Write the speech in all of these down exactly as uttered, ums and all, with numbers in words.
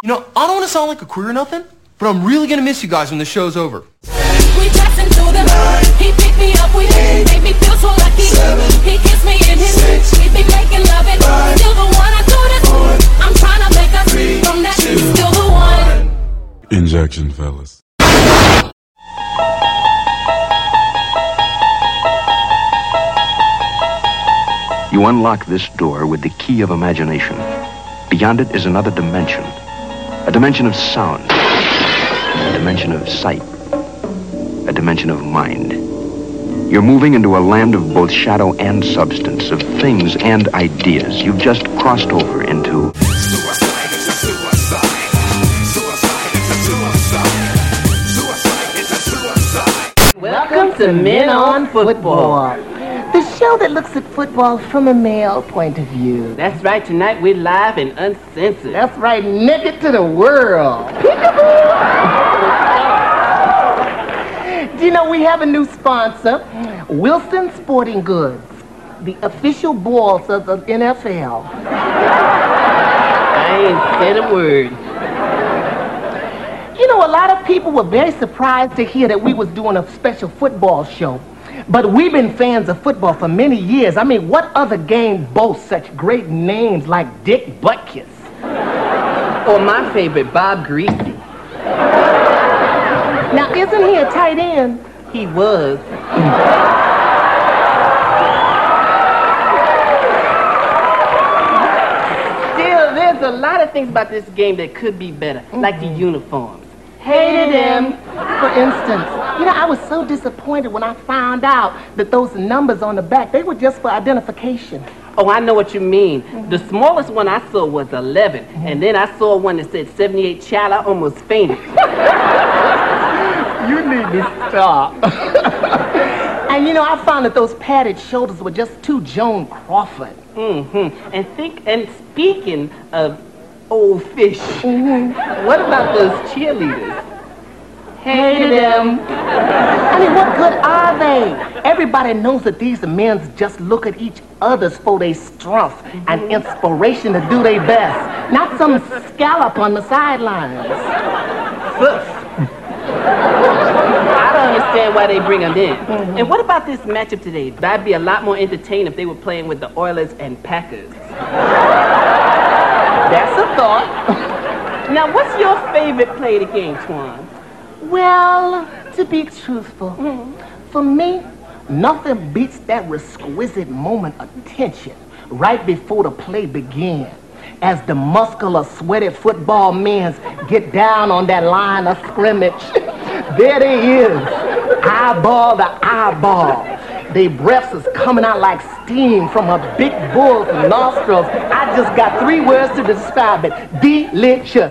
You know, I don't want to sound like a queer or nothing, but I'm really going to miss you guys when the show's over. We danced into the night. He picked me up, we made me feel so lucky. Seven, he kissed me in his six, we be making love it. Five, still the one I do this. Four, I'm trying to make us three, from that two, still the one. Injection, fellas. You unlock this door with the key of imagination. Beyond it is another dimension. A dimension of sound. A dimension of sight. A dimension of mind. You're moving into a land of both shadow and substance, of things and ideas. You've just crossed over into... Suicide, it's a suicide. Suicide, it's a suicide. Suicide, it's a suicide. Welcome to Men on Football, the show that looks at football from a male point of view. That's right, tonight we're live and uncensored. That's right, naked to the world. Do you know we have a new sponsor? Wilson Sporting Goods, the official balls of the N F L. I ain't said a word. You know, a lot of people were very surprised to hear that we was doing a special football show. But we've been fans of football for many years. I mean, what other game boasts such great names like Dick Butkus? Or my favorite, Bob Greasy. Now, isn't he a tight end? He was. Still, there's a lot of things about this game that could be better, mm-hmm. like the uniforms. Hated him. For instance, you know, I was so disappointed when I found out that those numbers on the back, they were just for identification. Oh, I know what you mean. Mm-hmm. The smallest one I saw was eleven, mm-hmm. and then I saw one that said seventy-eight. Child, I almost fainted. You need to stop. And you know, I found that those padded shoulders were just too Joan Crawford. Mm-hmm. And think, and speaking of old fish, mm-hmm. what about those cheerleaders? Hated them. I mean, what good are they? Everybody knows that these men just look at each other's for their strength mm-hmm. and inspiration to do their best. Not some scallop on the sidelines. I don't understand why they bring them in. Mm-hmm. And what about this matchup today? That'd be a lot more entertaining if they were playing with the Oilers and Packers. That's a thought. Now, what's your favorite play of the game, Twan? Well, to be truthful, mm-hmm. for me, nothing beats that exquisite moment of tension right before the play begins. As the muscular, sweaty football men get down on that line of scrimmage. There they is, eyeball to eyeball. Their breaths is coming out like steam from a big bull's nostrils. I just got three words to describe it. Delicious.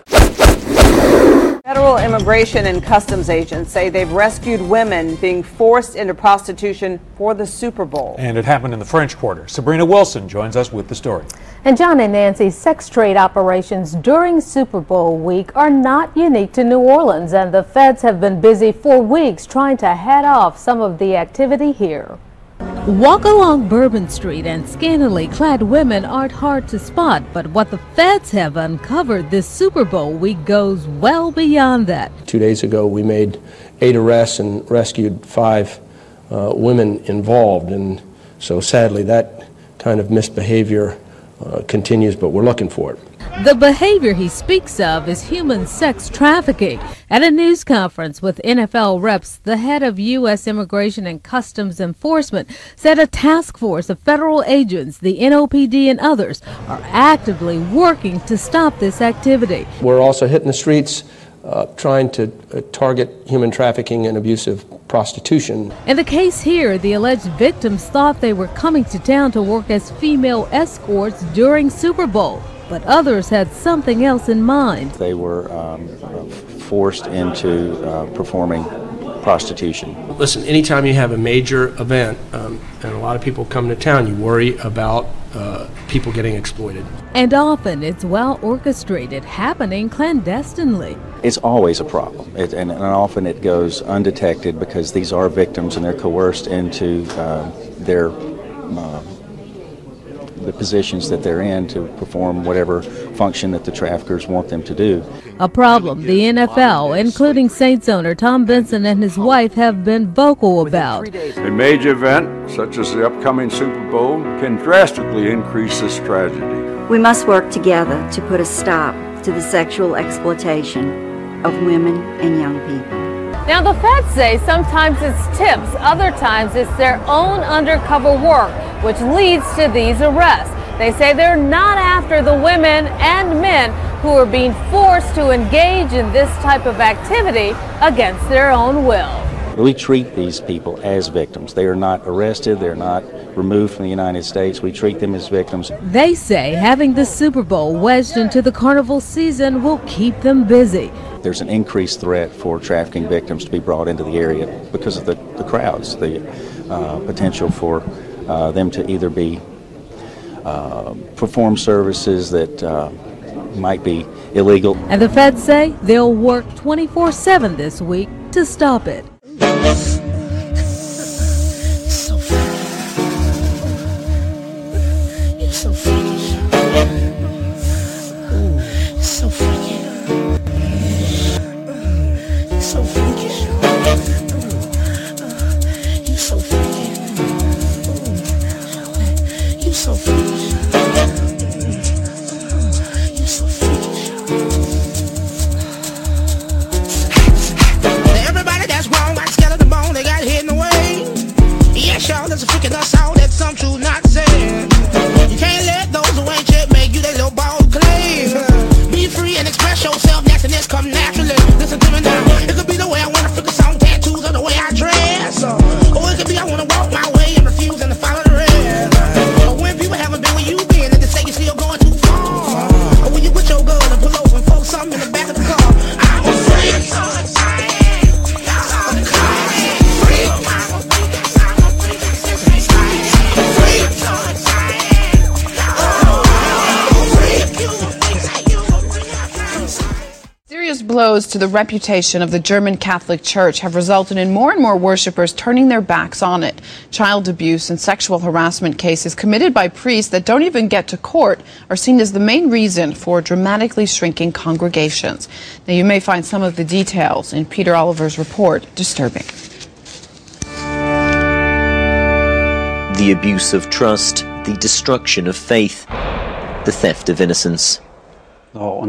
Federal Immigration and Customs agents say they've rescued women being forced into prostitution for the Super Bowl. And it happened in the French Quarter. Sabrina Wilson joins us with the story. And John and Nancy, sex trade operations during Super Bowl week are not unique to New Orleans, and the feds have been busy for weeks trying to head off some of the activity here. Walk along Bourbon Street and scantily clad women aren't hard to spot, but what the feds have uncovered this Super Bowl week goes well beyond that. Two days ago we made eight arrests and rescued five uh, women involved, and so sadly that kind of misbehavior uh, continues, but we're looking for it. The behavior he speaks of is human sex trafficking. At a news conference with N F L reps, the head of U S Immigration and Customs Enforcement said a task force of federal agents, the N O P D and others, are actively working to stop this activity. We're also hitting the streets uh, trying to uh, target human trafficking and abusive prostitution. In the case here, the alleged victims thought they were coming to town to work as female escorts during Super Bowl. But others had something else in mind. They were um, forced into uh, performing prostitution. Listen, anytime you have a major event um, and a lot of people come to town, you worry about uh, people getting exploited. And often it's well orchestrated, happening clandestinely. It's always a problem, it, and, and often it goes undetected because these are victims and they're coerced into uh, their uh, the positions that they're in to perform whatever function that the traffickers want them to do. A problem the N F L, including Saints owner Tom Benson and his wife, have been vocal about. A major event, such as the upcoming Super Bowl, can drastically increase this tragedy. We must work together to put a stop to the sexual exploitation of women and young people. Now, the feds say sometimes it's tips, other times it's their own undercover work, which leads to these arrests. They say they're not after the women and men who are being forced to engage in this type of activity against their own will. We treat these people as victims. They are not arrested. They're not removed from the United States. We treat them as victims. They say having the Super Bowl wedged into the carnival season will keep them busy. There's an increased threat for trafficking victims to be brought into the area because of the, the crowds, the uh, potential for uh, them to either be uh, perform services that uh, might be illegal. And the feds say they'll work twenty-four seven this week to stop it. So You're so freakish. So freaky. So freakish. You so freaky. You so freakish. You so freakish. Everybody that's wrong, like skeleton bone, they got hit in the way. Yeah, sure, there's a freaking us out, that's some truth not saying. You can't let those who ain't yet make you that little ball of clay. Be free and express yourself, nastiness come naturally. Listen to me now, it could be the way I wanna freaking song, tattoos, or the way I dress. Or it could be I wanna walk my way and refuse and to follow the rest. Or when people haven't been where you been and they say you're still going too far. Or when you put your gun and pull over and poke something in the back of the car. I'm a freak. Serious blows to the reputation of the German Catholic Church have resulted in more and more worshippers turning their backs on it. Child abuse and sexual harassment cases committed by priests that don't even get to court are seen as the main reason for dramatically shrinking congregations. Now, you may find some of the details in Peter Oliver's report, Disturbing. The abuse of trust, the destruction of faith, the theft of innocence. In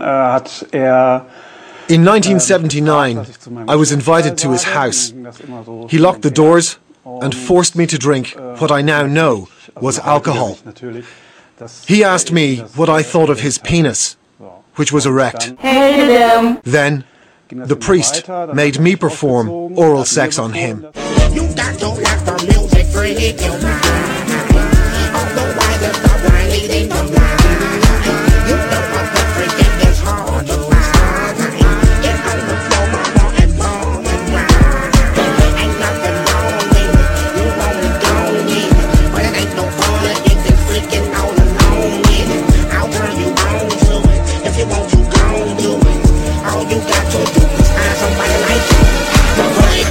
nineteen seventy-nine, I was invited to his house. He locked the doors and forced me to drink what I now know was alcohol. He asked me what I thought of his penis, which was erect. Then, the priest made me perform oral sex on him. You got to let the music freak your mind. Otherwise, it's the blind leading the blind. You know what the freaking is hard to find. Get on the floor, mama, and mom and grind. Ain't nothing wrong with it. You only don't need it. But it ain't no fun if you're freaking all alone with it. I'll turn you on to it. If you want to, go and do it. All you got to do is find somebody like you. Freak.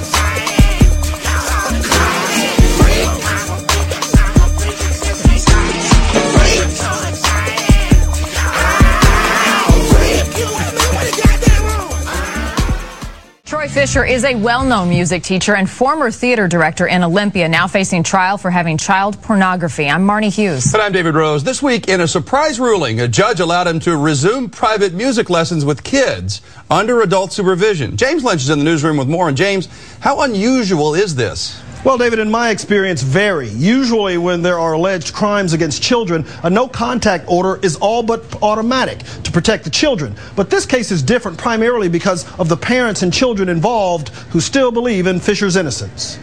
Troy Fisher is a well-known music teacher and former theater director in Olympia, now facing trial for having child pornography. I'm Marnie Hughes. And I'm David Rose. This week, in a surprise ruling, a judge allowed him to resume private music lessons with kids under adult supervision. James Lynch is in the newsroom with more. And James, how unusual is this? Well, David, in my experience, vary. Usually when there are alleged crimes against children, a no-contact order is all but automatic to protect the children. But this case is different primarily because of the parents and children involved who still believe in Fisher's innocence.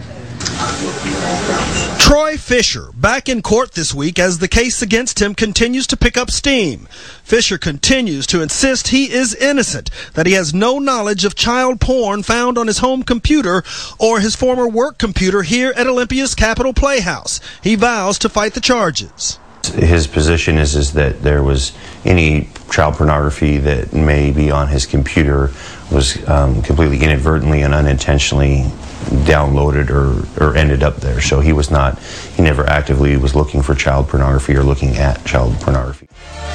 Troy Fisher back in court this week as the case against him continues to pick up steam. Fisher continues to insist he is innocent, that he has no knowledge of child porn found on his home computer or his former work computer here at Olympia's Capitol Playhouse. He vows to fight the charges. His position is, is that there was any child pornography that may be on his computer was um, completely inadvertently and unintentionally downloaded or, or ended up there. So he was not, he never actively was looking for child pornography or looking at child pornography.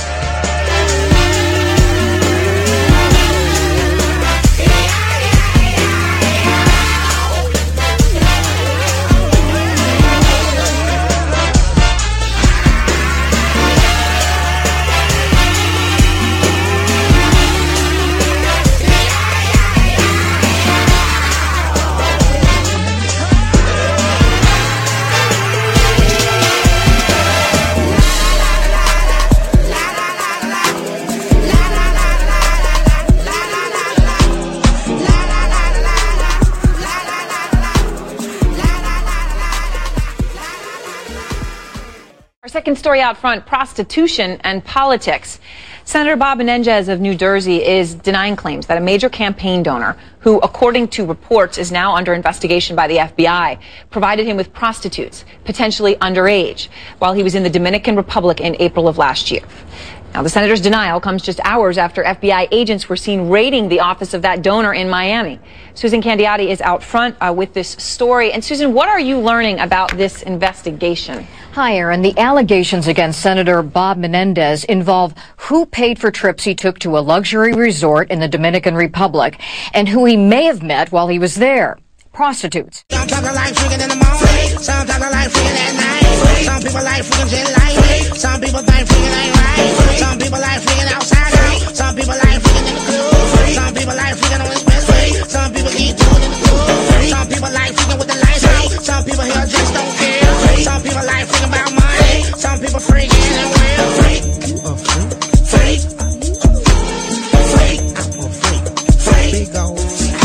Our second story out front, prostitution and politics. Senator Bob Menendez of New Jersey is denying claims that a major campaign donor, who, according to reports, is now under investigation by the F B I, provided him with prostitutes, potentially underage, while he was in the Dominican Republic in April of last year. Now, the senator's denial comes just hours after F B I agents were seen raiding the office of that donor in Miami. Susan Candiotti is out front uh, with this story. And Susan, what are you learning about this investigation? Hi, Aaron. The allegations against Senator Bob Menendez involve who paid for trips he took to a luxury resort in the Dominican Republic and who he may have met while he was there. Prostitutes. Some people like freaking in the morning, some people like freaking at night, some people like freaking just lightly, some people think freaking ain't right, some people like freaking outside, some people like freaking in the club, some people like freaking on the expressway, some people eat food in the club, some people like freaking with the lights out, some people here just don't care, some people like freaking about money, some people freaking and real freak, freak, freak, freak, I'm a freak, freak, big old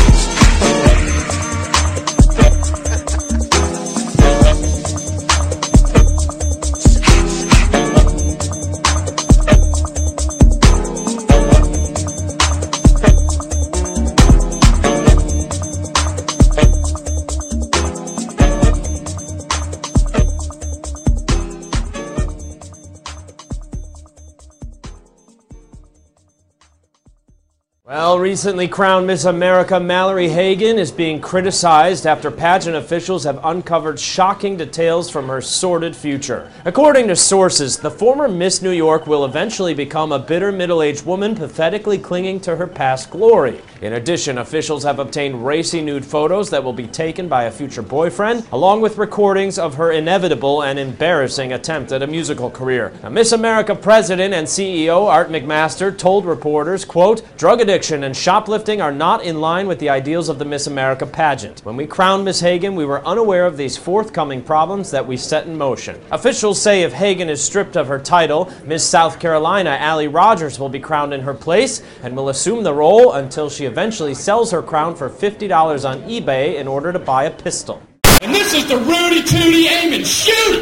Well, recently crowned Miss America Mallory Hagan is being criticized after pageant officials have uncovered shocking details from her sordid future. According to sources, the former Miss New York will eventually become a bitter middle-aged woman pathetically clinging to her past glory. In addition, officials have obtained racy nude photos that will be taken by a future boyfriend, along with recordings of her inevitable and embarrassing attempt at a musical career. Now, Miss America president and C E O Art McMaster told reporters, quote, "Drug addiction and shoplifting are not in line with the ideals of the Miss America pageant. When we crowned Miss Hagan, we were unaware of these forthcoming problems that we set in motion." Officials say if Hagan is stripped of her title, Miss South Carolina Allie Rogers will be crowned in her place and will assume the role until she eventually sells her crown for fifty dollars on eBay in order to buy a pistol. And this is the Rudy Tooty aim and shoot!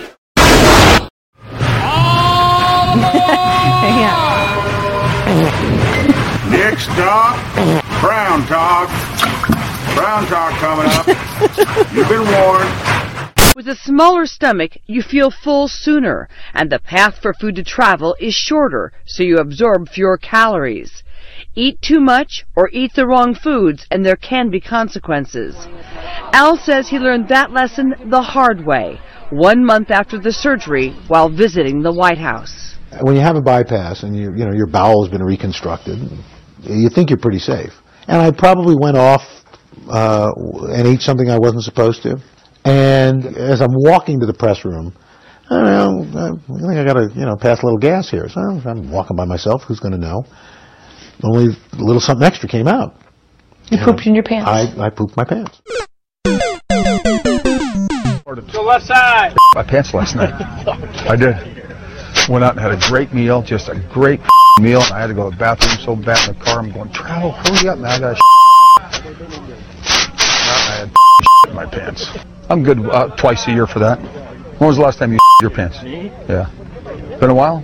Next stop, Brown Talk. Brown Talk coming up. You've been warned. With a smaller stomach, you feel full sooner, and the path for food to travel is shorter, so you absorb fewer calories. Eat too much or eat the wrong foods, and there can be consequences. Al says he learned that lesson the hard way, one month after the surgery while visiting the White House. When you have a bypass and you, you know, your bowel has been reconstructed, you think you're pretty safe. And I probably went off uh, and ate something I wasn't supposed to. And as I'm walking to the press room, I don't know, I think I got to, you know, pass a little gas here. So I'm walking by myself. Who's going to know? Only a little something extra came out. You, you pooped know, in your pants? I, I pooped my pants. To the left side. My pants last night. I did. Went out and had a great meal, just a great meal. I had to go to the bathroom so bad in the car. I'm going, Travel, hurry up, man. I got I had in my pants. I'm good uh, twice a year for that. When was the last time you your pants? Yeah. Been a while?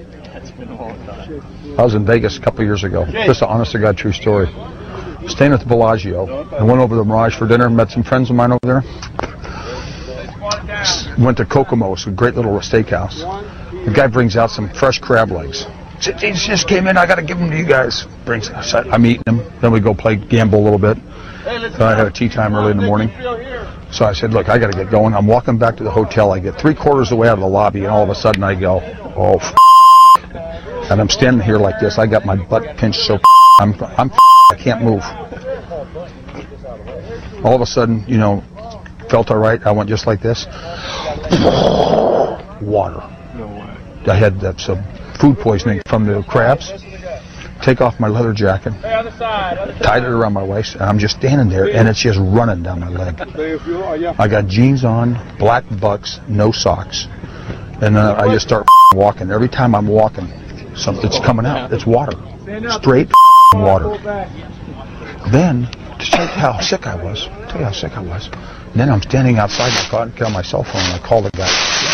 I was in Vegas a couple years ago. Just an honest to God true story. Staying at the Bellagio. I went over to the Mirage for dinner, met some friends of mine over there. Went to Kokomo's, a great little steakhouse. The guy brings out some fresh crab legs. Said, these just came in, I got to give them to you guys. Brings, I'm eating them. Then we go play gamble a little bit. So I had a tea time early in the morning. So I said, look, I got to get going. I'm walking back to the hotel. I get three quarters of the way out of the lobby, and all of a sudden I go, oh, f-. And I'm standing here like this. I got my butt pinched so f-. I'm, I'm f-. I can't move. All of a sudden, you know, felt all right. I went just like this. Water. I had uh, some food poisoning from the crabs. Take off my leather jacket, tied it around my waist, and I'm just standing there, and it's just running down my leg. I got jeans on, black bucks, no socks, and then I just start walking. Every time I'm walking, something's coming out. It's water, straight water. Then, to show you how sick I was, tell you how sick I was. And then I'm standing outside my car and got my cell phone, and I called the guy.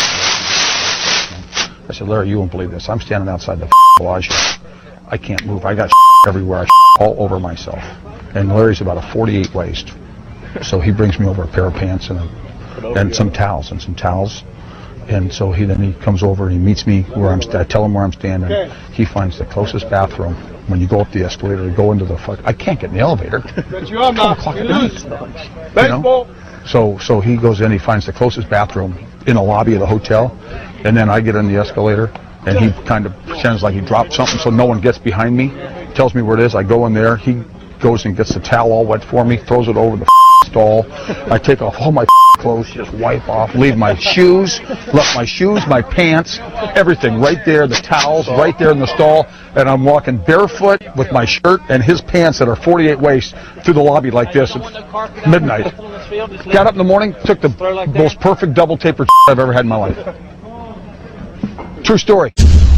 I said, Larry, you won't believe this. I'm standing outside the Bellagio. I can't move. I got everywhere. I all over myself. And Larry's about a forty-eight waist. So he brings me over a pair of pants and a, and some towels and some towels. And so he then he comes over and he meets me where I'm. I tell him where I'm standing. He finds the closest bathroom. When you go up the escalator, to go into the fuck. I can't get in the elevator. It's twelve o'clock at night. You know? So so he goes in. He finds the closest bathroom in the lobby of the hotel, and then I get in the escalator. And he kind of pretends like he dropped something so no one gets behind me, tells me where it is. I go in there. He goes and gets the towel all wet for me, throws it over the stall. I take off all my clothes, just wipe off, leave my shoes, left my shoes, my pants, everything right there, the towels right there in the stall. And I'm walking barefoot with my shirt and his pants that are forty-eight waist through the lobby like this at midnight. Got up in the morning, took the most perfect double taper I've ever had in my life. True story.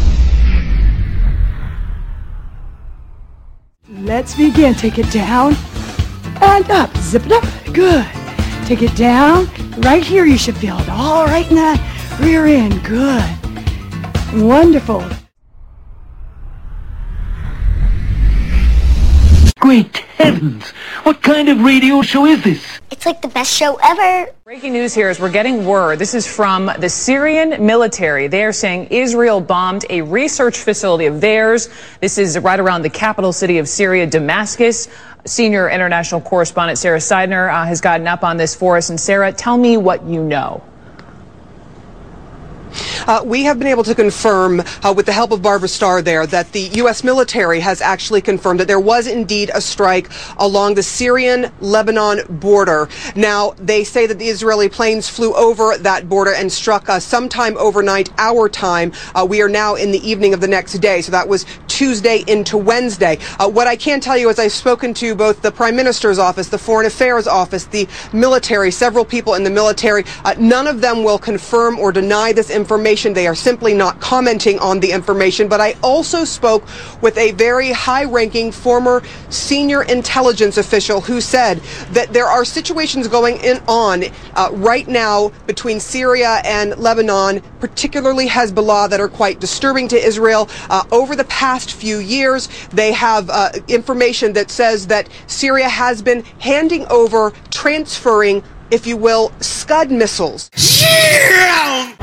Let's begin. Take it down and up. Zip it up. Good. Take it down. Right here you should feel it. All right in that rear end. Good. Wonderful. Great heavens! What kind of radio show is this? It's like the best show ever. Breaking news here is we're getting word. This is from the Syrian military. They are saying Israel bombed a research facility of theirs. This is right around the capital city of Syria, Damascus. Senior international correspondent Sarah Seidner uh, has gotten up on this for us. And Sarah, tell me what you know. Uh, we have been able to confirm, uh, with the help of Barbara Starr there, that the U S military has actually confirmed that there was indeed a strike along the Syrian-Lebanon border. Now, they say that the Israeli planes flew over that border and struck us sometime overnight, our time. Uh, we are now in the evening of the next day, so that was Tuesday into Wednesday. Uh, what I can tell you is I've spoken to both the Prime Minister's office, the Foreign Affairs office, the military, several people in the military. Uh, none of them will confirm or deny this information. They are simply not commenting on the information. But I also spoke with a very high-ranking former senior intelligence official who said that there are situations going in on uh, right now between Syria and Lebanon, particularly Hezbollah, that are quite disturbing to Israel. Uh, over the past few years, they have uh, information that says that Syria has been handing over, transferring, if you will, Scud missiles. Yeah!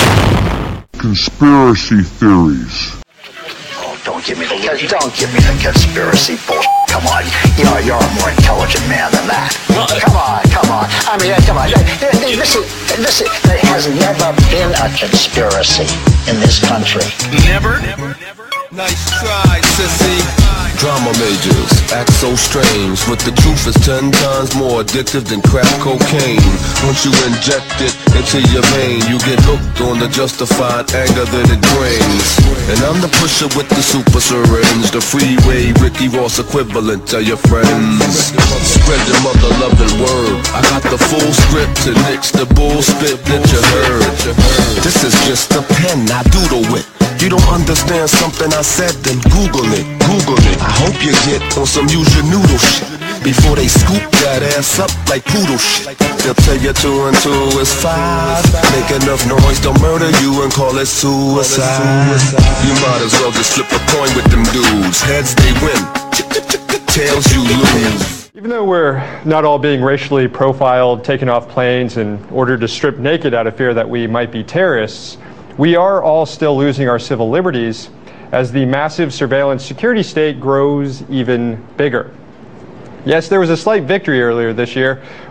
Conspiracy theories. Oh, don't give me the don't give me the conspiracy bullshit. Come on, you're you're a more intelligent man than that. Come on, come on. I mean, come on. Listen, listen. There has never been a conspiracy in this country. Never. Never. Never. Nice try, sissy. Drama majors act so strange, but the truth is ten times more addictive than crack cocaine. Once you inject it into your vein, you get hooked on the justified anger that it brings. And I'm the pusher with the super syringe, the freeway Ricky Ross equivalent to your friends. Spread the mother loving word. I got the full script to nix the bullspit that you heard. This is just a pen I doodle with. You don't understand something I said, then Google it, Google it. I hope you get on some use your noodle shit before they scoop that ass up like poodle shit. They'll tell you two and two is five. Make enough noise, they'll murder you and call it suicide. You might as well just flip a coin with them dudes. Heads they win, tails you lose. Even though we're not all being racially profiled, taken off planes, and ordered to strip naked out of fear that we might be terrorists, we are all still losing our civil liberties as the massive surveillance security state grows even bigger. Yes, there was a slight victory earlier this year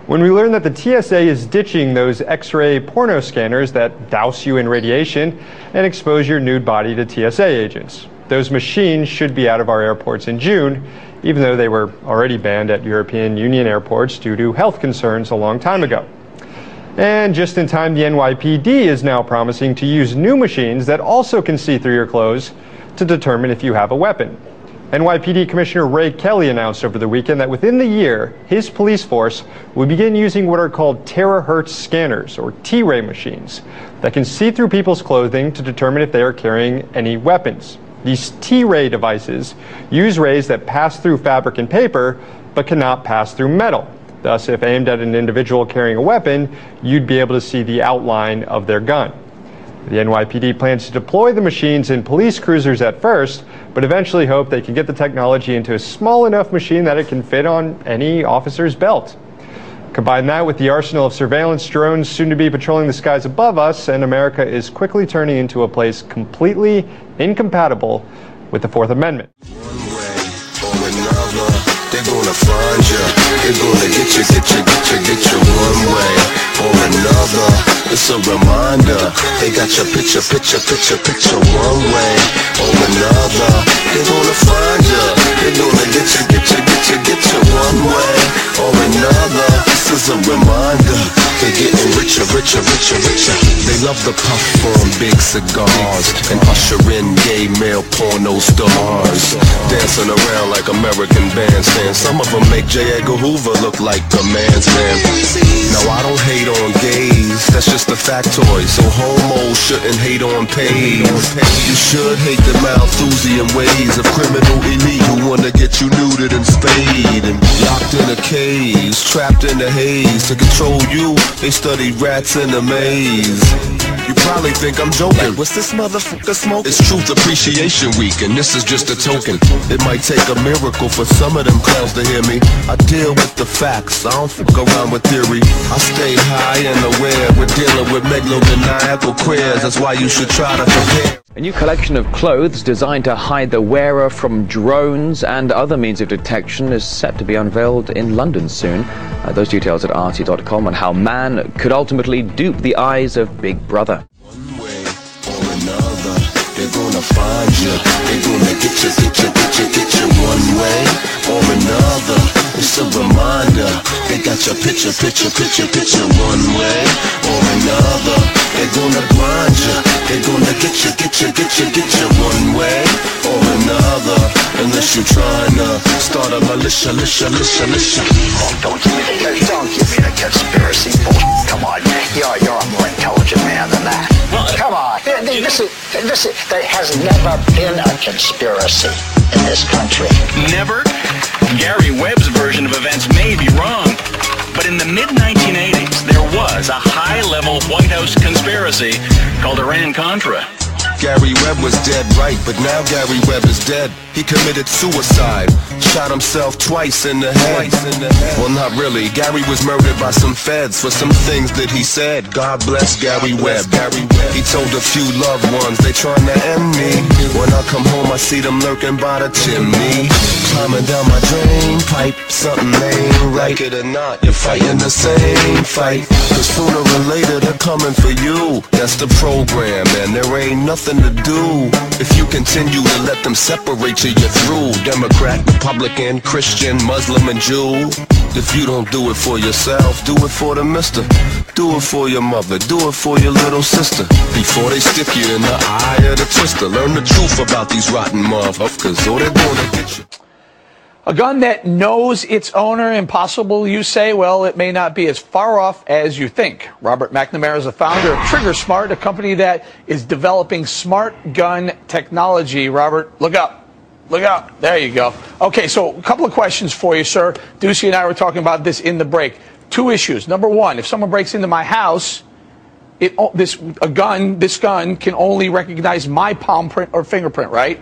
when we learned that the T S A is ditching those X-ray porno scanners that douse you in radiation and expose your nude body to T S A agents. Those machines should be out of our airports in June, even though they were already banned at European Union airports due to health concerns a long time ago. And just in time, the N Y P D is now promising to use new machines that also can see through your clothes to determine if you have a weapon. N Y P D Commissioner Ray Kelly announced over the weekend that within the year, his police force will begin using what are called terahertz scanners, or T-ray machines, that can see through people's clothing to determine if they are carrying any weapons. These T-ray devices use rays that pass through fabric and paper, but cannot pass through metal. Thus, if aimed at an individual carrying a weapon, you'd be able to see the outline of their gun. The N Y P D plans to deploy the machines in police cruisers at first, but eventually hope they can get the technology into a small enough machine that it can fit on any officer's belt. Combine that with the arsenal of surveillance drones soon to be patrolling the skies above us, and America is quickly turning into a place completely incompatible with the Fourth Amendment. They're gonna find you, they're gonna get you, get you, get you, get you one way or another. It's a reminder, they got your picture, picture, picture, picture one way or another. They're gonna find you, they're gonna get you, get you, get you, get you one way or another. This is a reminder, they're getting richer, richer, richer, richer. They love the puff on big cigars and usher in gay male porno stars, dancing around like American bandstands. Some of them make J. Edgar Hoover look like a man's man. Now I don't hate on gays, that's just a factoid. So homos shouldn't hate on pays. You should hate the Malthusian ways of criminal elite who wanna get you neutered and spayed and locked in a cage, trapped in the haze. To control you, they studied rats in a maze. You probably think I'm joking. What's this motherfucker smoking? It's Truth Appreciation Week, and this is just a token. It might take a miracle for some of them clowns to hear me. I deal with the facts, I don't fuck around with theory. I stay high and aware. We're dealing with megalomaniacal queers. That's why you should try to prepare. A new collection of clothes designed to hide the wearer from drones and other means of detection is set to be unveiled in London soon. Uh, those details at R T dot com on how man could ultimately dupe the eyes of Big Brother. One way or another, they're gonna find you. They're gonna get you, get you, get you, get you one way or another. It's a reminder, they got your picture, picture, picture, picture one way or another. They're gonna grind you, they're gonna get you, get you, get you, get you one way or another. Unless you're trying to start a militia, militia, militia, militia. Oh, don't give me the, don't give me the conspiracy bullshit. Come on, you're, you're a more intelligent man than that. Come on, this is, this is, there has never been a conspiracy in this country. Never? Gary Webb's version of events may be wrong, but in the mid nineteen eighties, there was a high-level White House conspiracy called Iran-Contra. Gary Webb was dead right, but now Gary Webb is dead. He committed suicide, shot himself twice in the head. Well, not really. Gary was murdered by some feds for some things that he said. God bless Gary Webb. He told a few loved ones they trying to end me. When I come home, I see them lurking by the chimney, climbing down my drain pipe. Something ain't right. Like it or not, you're fighting the same fight. Cause sooner or later they're coming for you. That's the program, and there ain't nothing to do if you continue to let them separate you. You're through. Democrat, Republican, Christian, Muslim, and Jew. If you don't do it for yourself, do it for the mister. Do it for your mother, do it for your little sister. Before they stick you in the eye of the twister. Learn the truth about these rotten motherfuckers, or they're gonna get you. A gun that knows its owner. Impossible, you say? Well, it may not be as far off as you think. Robert McNamara is the founder of Trigger Smart, a company that is developing smart gun technology. Robert, look up. Look out. There you go. Okay, so a couple of questions for you, sir. Ducey and I were talking about this in the break. Two issues. Number one, if someone breaks into my house, it, this a gun, this gun can only recognize my palm print or fingerprint, right?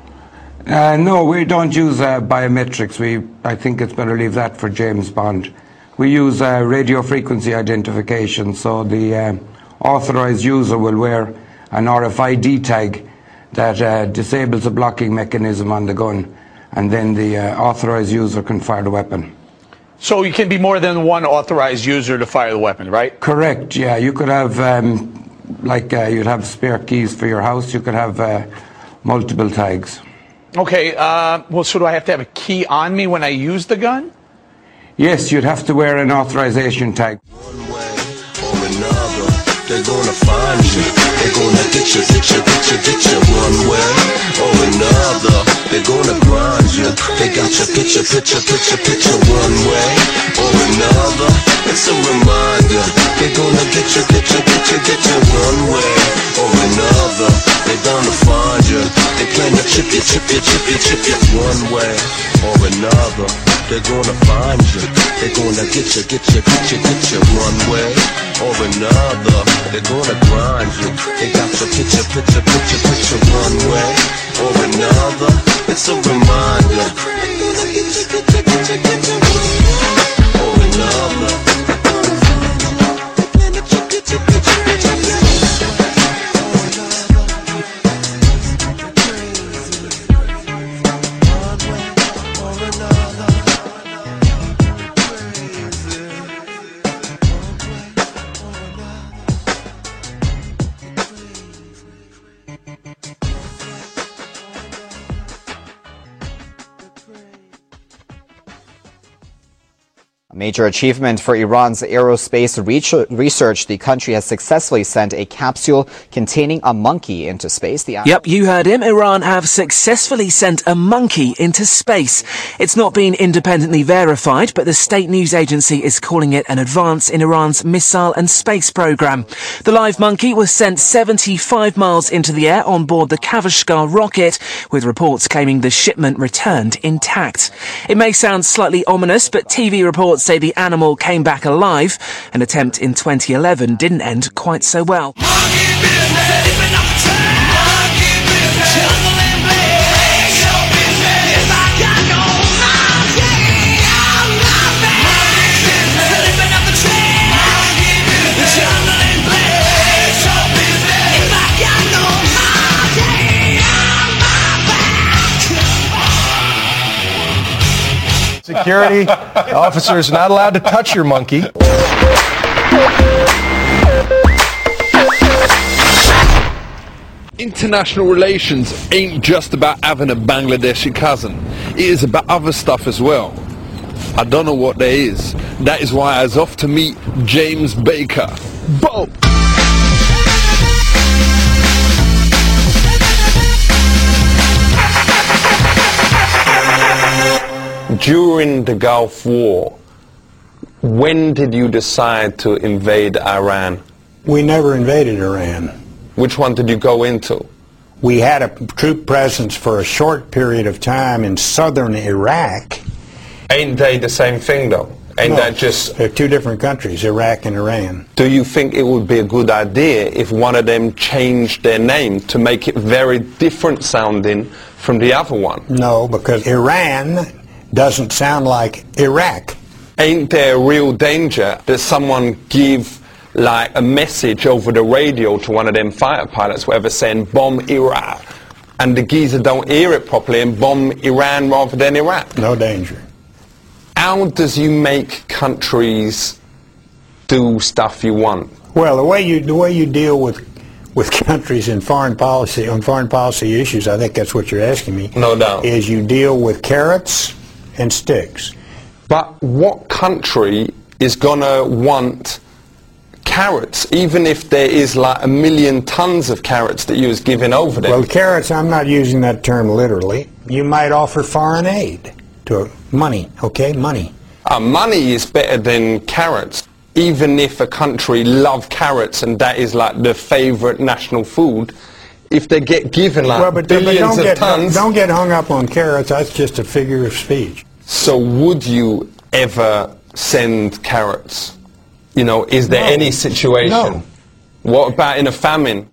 Uh, no, we don't use uh, biometrics. We, I think it's better leave that for James Bond. We use uh, radio frequency identification, so the uh, authorized user will wear an R F I D tag that uh, disables the blocking mechanism on the gun, and then the uh, authorized user can fire the weapon. So you can be more than one authorized user to fire the weapon, right? Correct, yeah. You could have, um, like, uh, you'd have spare keys for your house. You could have uh, multiple tags. Okay, uh, well, so do I have to have a key on me when I use the gun? Yes, you'd have to wear an authorization tag. They're gonna find you. They're gonna get you, get you, get you, get you one way or another. They're gonna grind you. They got your picture, picture, picture, picture one way or another. It's a reminder. They're gonna get you, get you, get you, get you one way or another. They're gonna find you. They plan to chip you, chip you, chip you, chip you one way or another. They're gonna find you. They're gonna get you, get you, get you, get you one way or another. They're gonna grind you. They got your picture, picture, picture, picture one way or another. It's a reminder. They're gonna get you, get you, get you, get you one way or another. They plan to chip you, chip you, chip you, chip you. A major achievement for Iran's aerospace research. The country has successfully sent a capsule containing a monkey into space. The yep, you heard him. Iran have successfully sent a monkey into space. It's not been independently verified, but the state news agency is calling it an advance in Iran's missile and space program. The live monkey was sent seventy-five miles into the air on board the Kavashgar rocket, with reports claiming the shipment returned intact. It may sound slightly ominous, but T V reports say the animal came back alive. An attempt in twenty eleven didn't end quite so well. Security officers not allowed to touch your monkey. International relations ain't just about having a Bangladeshi cousin. It is about other stuff as well. I don't know what there is. That is why I was off to meet James Baker. Boom! During the Gulf War, when did you decide to invade Iran? We never invaded Iran. Which one did you go into? We had a troop presence for a short period of time in southern Iraq. Ain't they the same thing though? Ain't no, that just... They're two different countries, Iraq and Iran. Do you think it would be a good idea if one of them changed their name to make it very different sounding from the other one? No, because Iran doesn't sound like Iraq. Ain't there a real danger that someone give like a message over the radio to one of them fighter pilots, whatever, saying bomb Iraq, and the geezer don't hear it properly and bomb Iran rather than Iraq? No danger. How does you make countries do stuff you want? Well, the way you the way you deal with with countries in foreign policy on foreign policy issues, I think that's what you're asking me. No doubt. Is you deal with carrots and sticks. But what country is gonna want carrots, even if there is like a million tons of carrots that you was giving over them? Well, carrots, I'm not using that term literally. You might offer foreign aid to money, okay, money. Uh, money is better than carrots. Even if a country love carrots and that is like the favorite national food, if they get given like well, but, billions but don't of get, tons... Don't get hung up on carrots, that's just a figure of speech. So would you ever send carrots? You know, is there no. any situation? No. What about in a famine?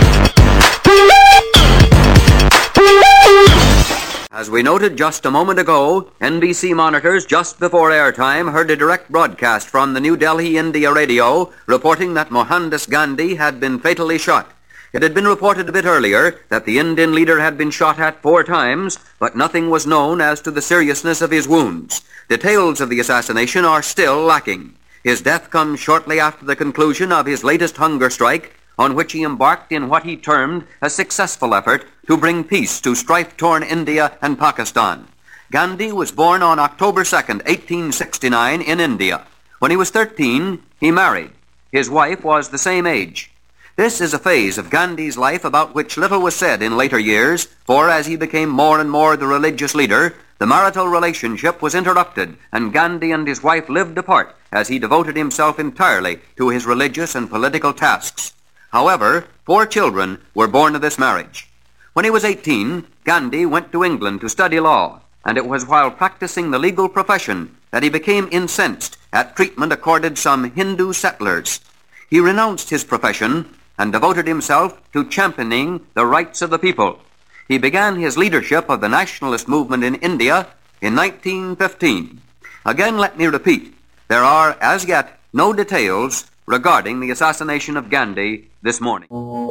As we noted just a moment ago, N B C monitors just before airtime heard a direct broadcast from the New Delhi India radio reporting that Mohandas Gandhi had been fatally shot. It had been reported a bit earlier that the Indian leader had been shot at four times, but nothing was known as to the seriousness of his wounds. Details of the assassination are still lacking. His death comes shortly after the conclusion of his latest hunger strike, on which he embarked in what he termed a successful effort to bring peace to strife-torn India and Pakistan. Gandhi was born on October second, eighteen sixty-nine, in India. When he was thirteen, he married. His wife was the same age. This is a phase of Gandhi's life about which little was said in later years, for as he became more and more the religious leader, the marital relationship was interrupted, and Gandhi and his wife lived apart as he devoted himself entirely to his religious and political tasks. However, four children were born of this marriage. When he was eighteen, Gandhi went to England to study law, and it was while practicing the legal profession that he became incensed at treatment accorded some Hindu settlers. He renounced his profession and devoted himself to championing the rights of the people. He began his leadership of the nationalist movement in India in nineteen fifteen. Again, let me repeat, there are as yet no details regarding the assassination of Gandhi this morning.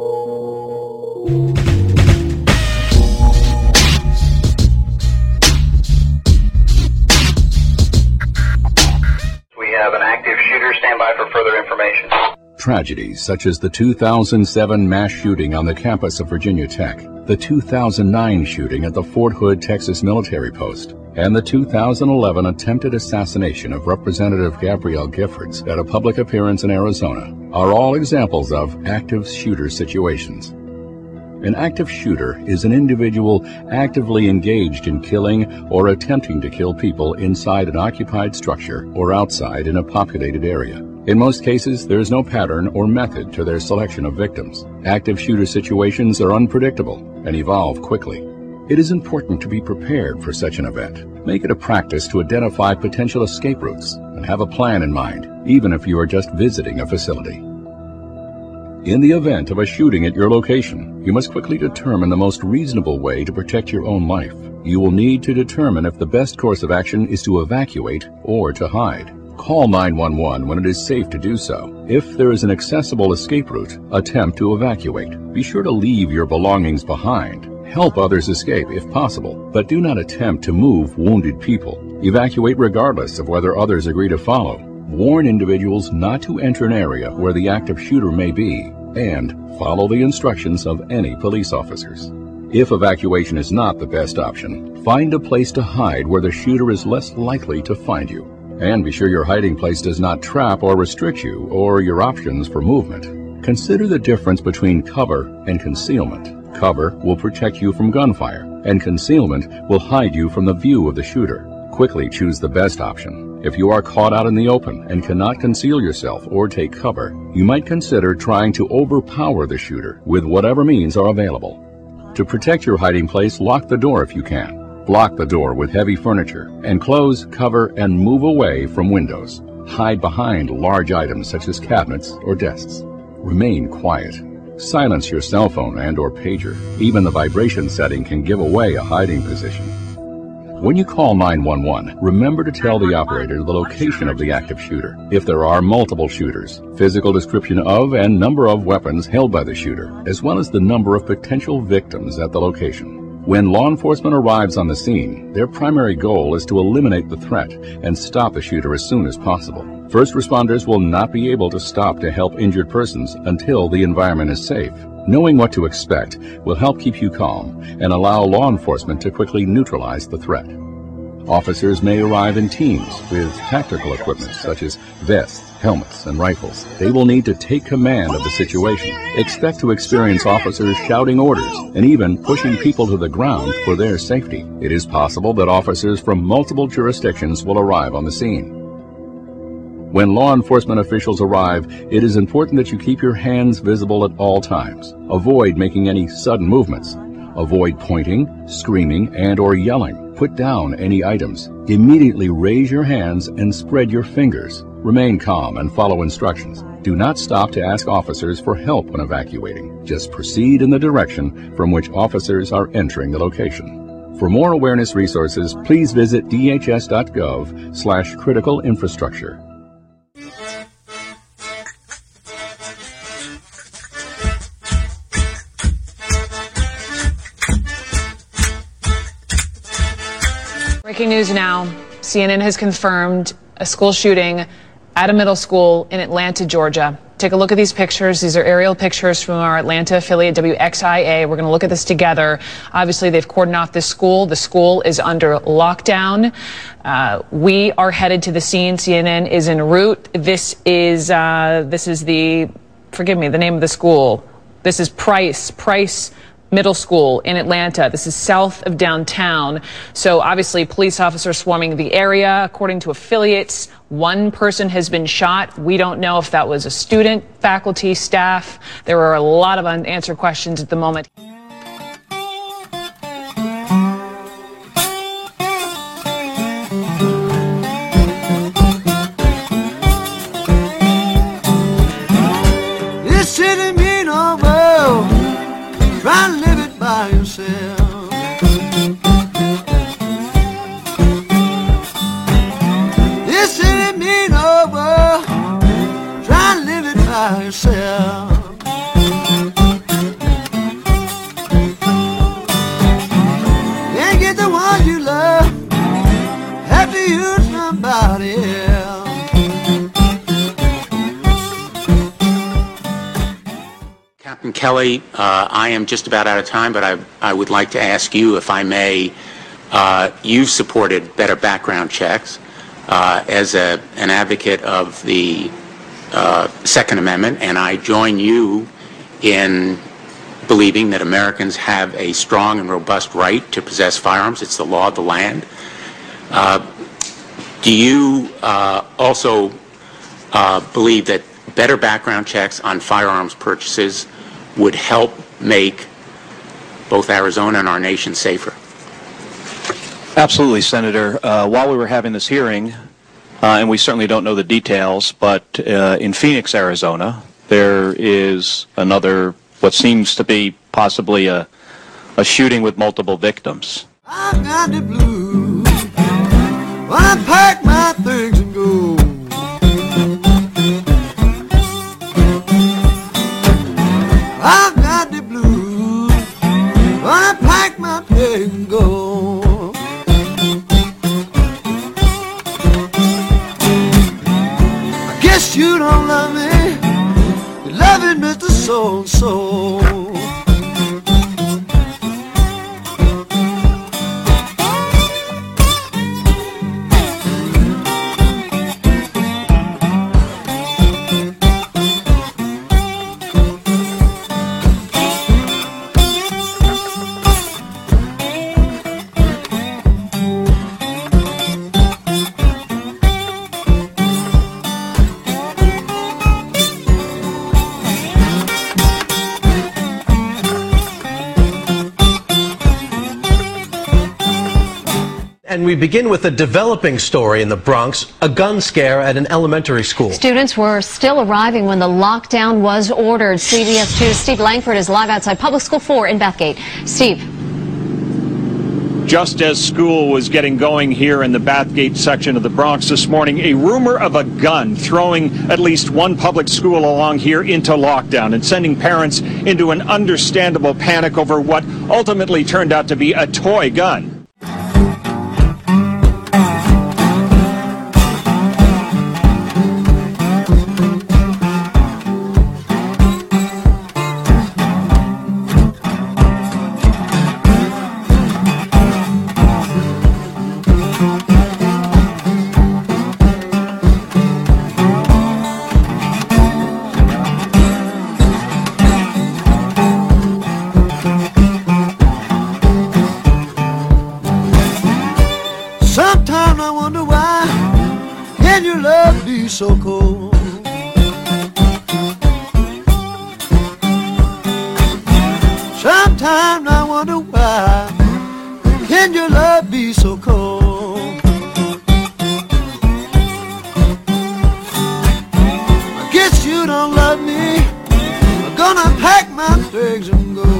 We have an active shooter. Stand by for further information. Tragedies such as the two thousand seven mass shooting on the campus of Virginia Tech, the two thousand nine shooting at the Fort Hood, Texas military post, and the two thousand eleven attempted assassination of Representative Gabrielle Giffords at a public appearance in Arizona are all examples of active shooter situations. An active shooter is an individual actively engaged in killing or attempting to kill people inside an occupied structure or outside in a populated area. In most cases, there is no pattern or method to their selection of victims. Active shooter situations are unpredictable and evolve quickly. It is important to be prepared for such an event. Make it a practice to identify potential escape routes and have a plan in mind, even if you are just visiting a facility. In the event of a shooting at your location, you must quickly determine the most reasonable way to protect your own life. You will need to determine if the best course of action is to evacuate or to hide. Call nine one one when it is safe to do so. If there is an accessible escape route, attempt to evacuate. Be sure to leave your belongings behind. Help others escape if possible, but do not attempt to move wounded people. Evacuate regardless of whether others agree to follow. Warn individuals not to enter an area where the active shooter may be, and follow the instructions of any police officers. If evacuation is not the best option, find a place to hide where the shooter is less likely to find you. And be sure your hiding place does not trap or restrict you or your options for movement. Consider the difference between cover and concealment. Cover will protect you from gunfire, and concealment will hide you from the view of the shooter. Quickly choose the best option. If you are caught out in the open and cannot conceal yourself or take cover, you might consider trying to overpower the shooter with whatever means are available. To protect your hiding place, lock the door if you can. Block the door with heavy furniture, and close, cover, and move away from windows. Hide behind large items such as cabinets or desks. Remain quiet. Silence your cell phone and or pager. Even the vibration setting can give away a hiding position. When you call nine one one, remember to tell the operator the location of the active shooter. If there are multiple shooters, physical description of and number of weapons held by the shooter, as well as the number of potential victims at the location. When law enforcement arrives on the scene, their primary goal is to eliminate the threat and stop the shooter as soon as possible. First responders will not be able to stop to help injured persons until the environment is safe. Knowing what to expect will help keep you calm and allow law enforcement to quickly neutralize the threat. Officers may arrive in teams with tactical equipment such as vests, helmets, and rifles. They will need to take command of the situation. Expect to experience officers shouting orders and even pushing people to the ground for their safety. It is possible that officers from multiple jurisdictions will arrive on the scene. When law enforcement officials arrive, it is important that you keep your hands visible at all times. Avoid making any sudden movements. Avoid pointing, screaming, and or yelling. Put down any items. Immediately raise your hands and spread your fingers. Remain calm and follow instructions. Do not stop to ask officers for help when evacuating. Just proceed in the direction from which officers are entering the location. For more awareness resources, please visit D H S dot gov slash critical infrastructure. Breaking news now. C N N has confirmed a school shooting at a middle school in Atlanta, Georgia. Take a look at these pictures. These are aerial pictures from our Atlanta affiliate, W X I A. We're going to look at this together. Obviously, they've cordoned off this school. The school is under lockdown. Uh, we are headed to the scene. C N N is en route. This is, uh, this is the, forgive me, the name of the school. This is Price, Price Middle School in Atlanta. This is south of downtown. So obviously police officers swarming the area. According to affiliates, one person has been shot. We don't know if that was a student, faculty, staff. There are a lot of unanswered questions at the moment. This city mean no well. Try to live it by yourself. This city mean no well. Try to live it by yourself. Can't get the one you love. Have to use somebody else. Captain Kelly, uh, I am just about out of time, but I, I would like to ask you, if I may, uh, you've supported better background checks uh, as a, an advocate of the uh, Second Amendment, and I join you in believing that Americans have a strong and robust right to possess firearms. It's the law of the land. Uh, do you uh, also uh, believe that better background checks on firearms purchases would help make both Arizona and our nation safer? Absolutely, Senator. Uh, while we were having this hearing, uh, and we certainly don't know the details, but uh, in Phoenix, Arizona, there is another, what seems to be possibly a, a shooting with multiple victims. I got the blues. When I pack my things and go. I've got the blues. When I pack my things and go. I guess you don't love me. You love it, Mister So-and-so. And we begin with a developing story in the Bronx, a gun scare at an elementary school. Students were still arriving when the lockdown was ordered. C B S two's Steve Langford is live outside Public School four in Bathgate. Steve. Just as school was getting going here in the Bathgate section of the Bronx this morning, a rumor of a gun throwing at least one public school along here into lockdown and sending parents into an understandable panic over what ultimately turned out to be a toy gun. Sometimes I wonder why can your love be so cold? Sometimes I wonder why can your love be so cold? I guess you don't love me. I'm gonna pack my things and go.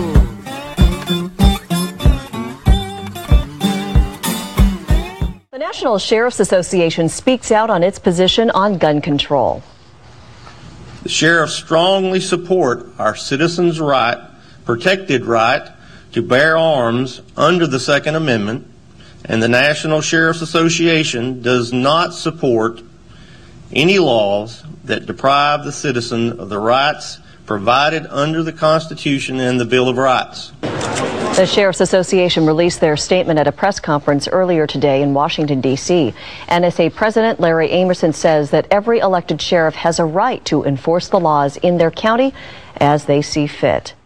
The National Sheriff's Association speaks out on its position on gun control. The sheriffs strongly support our citizens' right, protected right, to bear arms under the Second Amendment and the National Sheriff's Association does not support any laws that deprive the citizen of the rights provided under the Constitution and the Bill of Rights. The Sheriff's Association released their statement at a press conference earlier today in Washington, D C N S A President Larry Amerson says that every elected sheriff has a right to enforce the laws in their county as they see fit.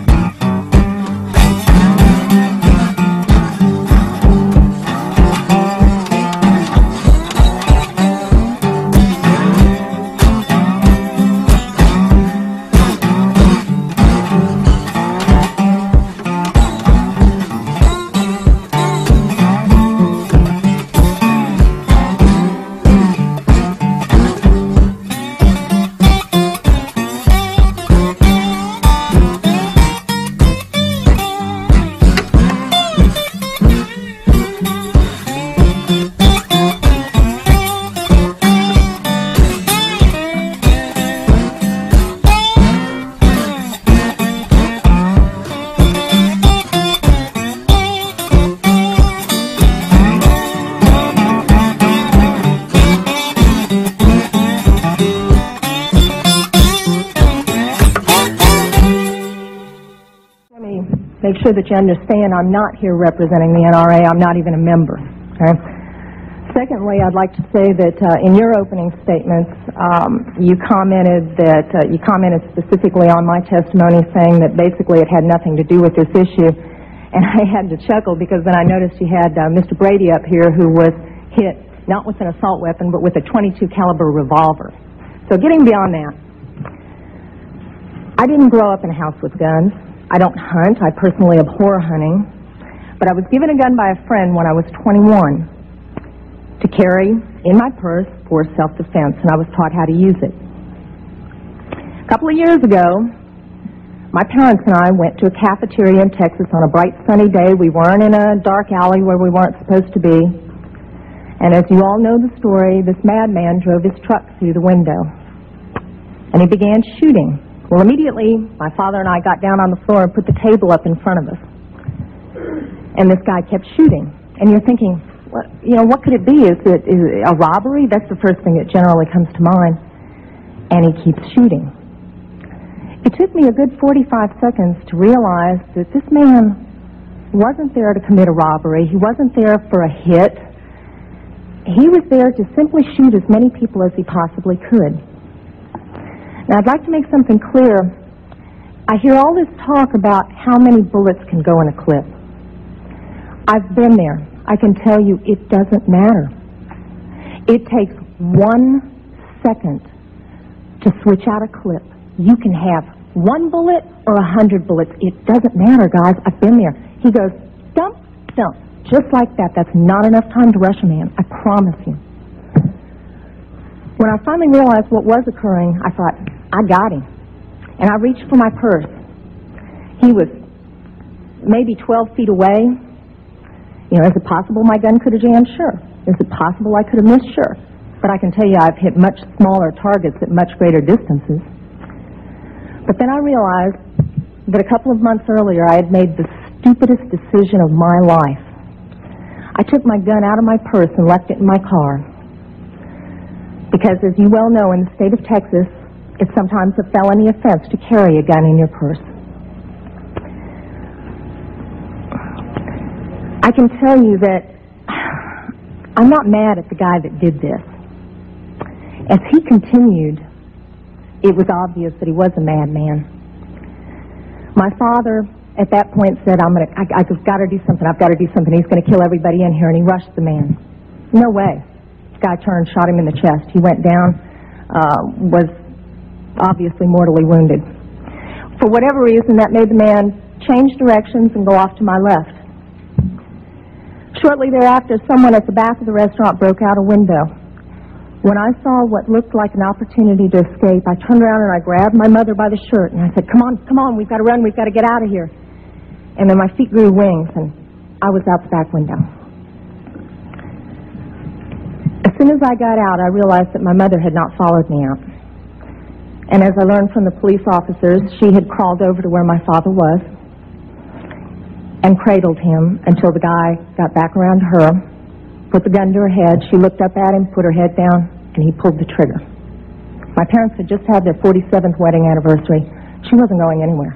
Make sure that you understand I'm not here representing the N R A. I'm not even a member. Okay? Secondly, I'd like to say that uh, in your opening statements, um, you commented that uh, you commented specifically on my testimony, saying that basically it had nothing to do with this issue. And I had to chuckle because then I noticed you had uh, Mister Brady up here, who was hit not with an assault weapon but with a twenty-two caliber revolver. So getting beyond that, I didn't grow up in a house with guns. I don't hunt. I personally abhor hunting. But I was given a gun by a friend when I was twenty-one to carry in my purse for self-defense, and I was taught how to use it. A couple of years ago, my parents and I went to a cafeteria in Texas on a bright sunny day. We weren't in a dark alley where we weren't supposed to be. And as you all know the story, this madman drove his truck through the window, and he began shooting. Well, immediately, my father and I got down on the floor and put the table up in front of us. And this guy kept shooting. And you're thinking, what, you know, what could it be? Is it, is it a robbery? That's the first thing that generally comes to mind. And he keeps shooting. It took me a good forty-five seconds to realize that this man wasn't there to commit a robbery. He wasn't there for a hit. He was there to simply shoot as many people as he possibly could. Now, I'd like to make something clear. I hear all this talk about how many bullets can go in a clip. I've been there. I can tell you it doesn't matter. It takes one second to switch out a clip. You can have one bullet or a hundred bullets. It doesn't matter, guys. I've been there. He goes, dump, dump, just like that. That's not enough time to rush a man. I promise you. When I finally realized what was occurring, I thought, I got him. And I reached for my purse. He was maybe twelve feet away. You know, is it possible my gun could have jammed? Sure. Is it possible I could have missed? Sure. But I can tell you I've hit much smaller targets at much greater distances. But then I realized that a couple of months earlier I had made the stupidest decision of my life. I took my gun out of my purse and left it in my car. Because as you well know, in the state of Texas, it's sometimes a felony offense to carry a gun in your purse. I can tell you that I'm not mad at the guy that did this. As he continued, it was obvious that he was a madman. My father, at that point, said, I'm gonna, I, I've got to do something, I've got to do something. He's going to kill everybody in here, and he rushed the man. No way. This guy turned, shot him in the chest. He went down, uh, was obviously mortally wounded. For whatever reason, that made the man change directions and go off to my left. Shortly thereafter, someone at the back of the restaurant broke out a window. When I saw what looked like an opportunity to escape, I turned around and I grabbed my mother by the shirt and I said, come on, come on, we've got to run, we've got to get out of here. And then my feet grew wings and I was out the back window. As soon as I got out, I realized that my mother had not followed me out. And as I learned from the police officers, she had crawled over to where my father was. and cradled him until the guy got back around to her, put the gun to her head. She looked up at him, put her head down, and he pulled the trigger. My parents had just had their forty-seventh wedding anniversary. She wasn't going anywhere.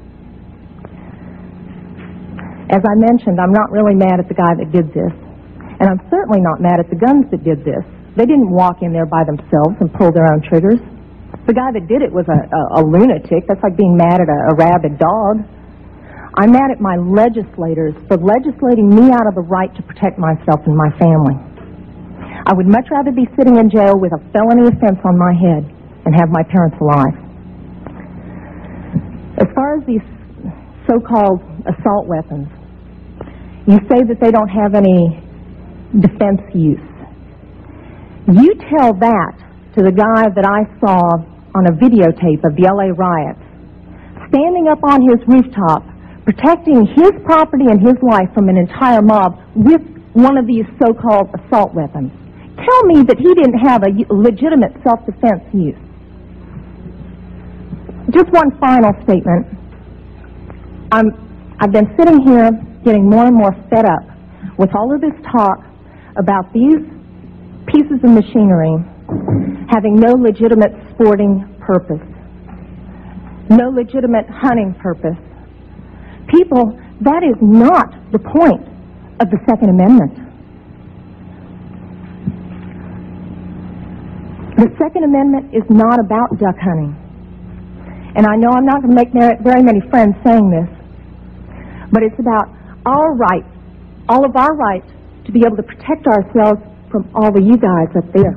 As I mentioned, I'm not really mad at the guy that did this, and I'm certainly not mad at the guns that did this. They didn't walk in there by themselves and pull their own triggers. The guy that did it was a, a, a lunatic. That's like being mad at a, a rabid dog. I'm mad at my legislators for legislating me out of the right to protect myself and my family. I would much rather be sitting in jail with a felony offense on my head and have my parents alive. As far as these so-called assault weapons, you say that they don't have any defense use. You tell that to the guy that I saw on a videotape of the L A riots, standing up on his rooftop, protecting his property and his life from an entire mob with one of these so-called assault weapons. Tell me that he didn't have a legitimate self-defense use. Just one final statement. I'm, I've been sitting here getting more and more fed up with all of this talk about these pieces of machinery having no legitimate sporting purpose, no legitimate hunting purpose. People, that is not the point of the Second Amendment. The Second Amendment is not about duck hunting. And I know I'm not going to make very many friends saying this, but it's about our right, all of our rights, to be able to protect ourselves from all of you guys up there.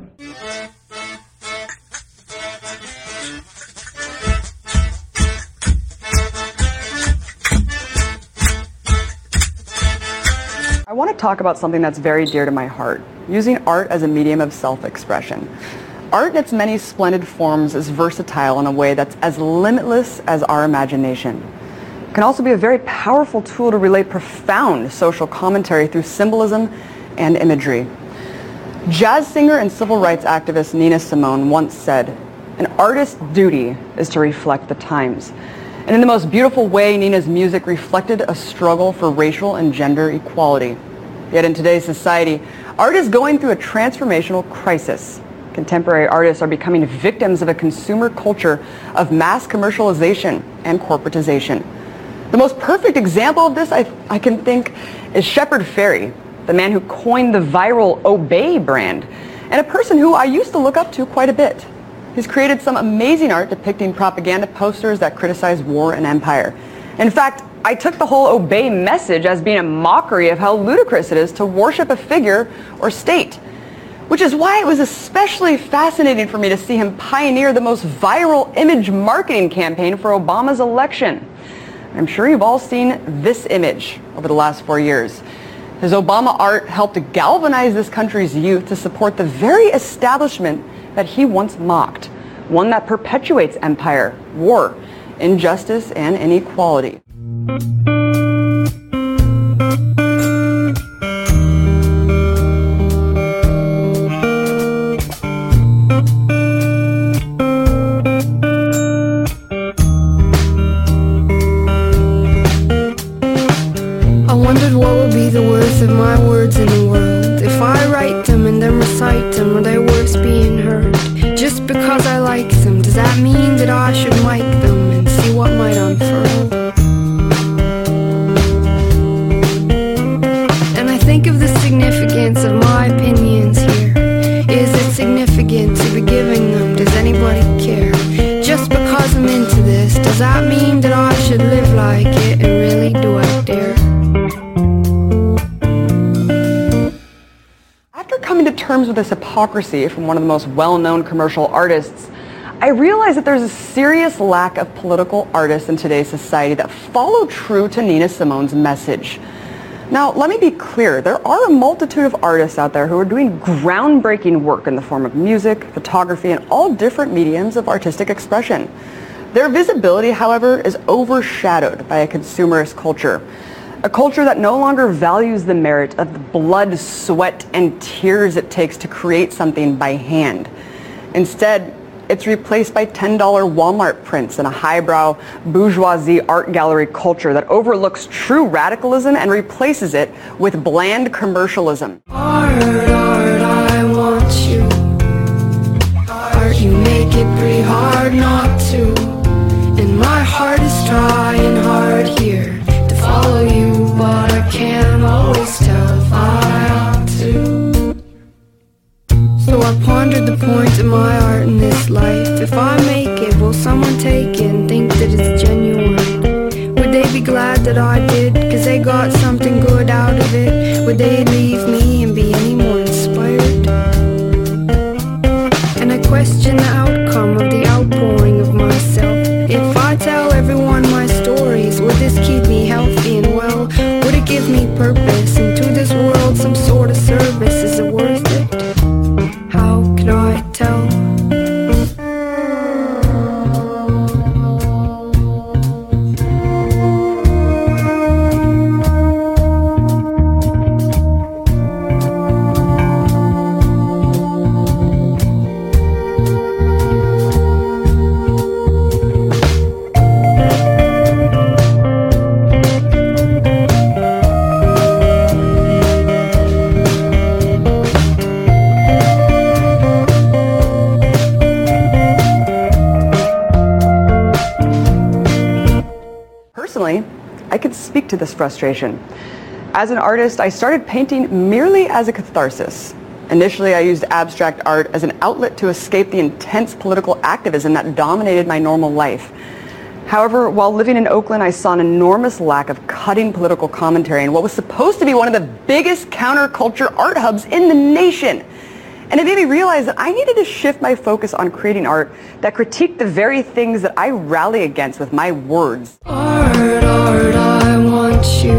I want to talk about something that's very dear to my heart, using art as a medium of self-expression. Art in its many splendid forms is versatile in a way that's as limitless as our imagination. It can also be a very powerful tool to relay profound social commentary through symbolism and imagery. Jazz singer and civil rights activist Nina Simone once said, "An artist's duty is to reflect the times." And in the most beautiful way, Nina's music reflected a struggle for racial and gender equality. Yet in today's society, art is going through a transformational crisis. Contemporary artists are becoming victims of a consumer culture of mass commercialization and corporatization. The most perfect example of this I, I can think is Shepard Fairey, the man who coined the viral Obey brand, and a person who I used to look up to quite a bit. He's created some amazing art depicting propaganda posters that criticize war and empire. In fact, I took the whole Obey message as being a mockery of how ludicrous it is to worship a figure or state, which is why it was especially fascinating for me to see him pioneer the most viral image marketing campaign for Obama's election. I'm sure you've all seen this image over the last four years. His Obama art helped to galvanize this country's youth to support the very establishment that he once mocked, one that perpetuates empire, war, injustice, and inequality. I wondered what would be the worth of my words in the world if I write them and then recite them. Are they worth being heard? Just because I like them, does that mean that I should mic them and see what might unfurl? And I think of the significance of my opinions here. Is it significant to be giving them? Does anybody care? Just because I'm into this, does that mean that I should live like it? And really, do I dare? Coming to terms with this hypocrisy from one of the most well-known commercial artists, I realized that there's a serious lack of political artists in today's society that follow true to Nina Simone's message. Now, let me be clear, there are a multitude of artists out there who are doing groundbreaking work in the form of music, photography, and all different mediums of artistic expression. Their visibility, however, is overshadowed by a consumerist culture. A culture that no longer values the merit of the blood, sweat, and tears it takes to create something by hand. Instead, It's replaced by ten dollar Walmart prints and a highbrow bourgeoisie art gallery culture that overlooks true radicalism and replaces it with bland commercialism. Art, art, I want you. Art, you make it pretty hard not to. And my heart is trying hard here to follow you, but I can't always tell if I ought to. So I pondered the point of my art in this life. If I make it, will someone take it and think that it's genuine? Would they be glad that I did, cause they got something good out of it? Would they leave me and be any more inspired? And I question the outcome of the outpouring of myself. If I tell everyone my stories, would this keep me healthy and well? Would it give me purpose? And to this world some sort of service? Is it worth it? How could I tell? I could speak to this frustration. As an artist, I started painting merely as a catharsis. Initially, I used abstract art as an outlet to escape the intense political activism that dominated my normal life. However, while living in Oakland, I saw an enormous lack of cutting political commentary in what was supposed to be one of the biggest counterculture art hubs in the nation. And it made me realize that I needed to shift my focus on creating art that critiqued the very things that I rally against with my words. Art, art, I want you.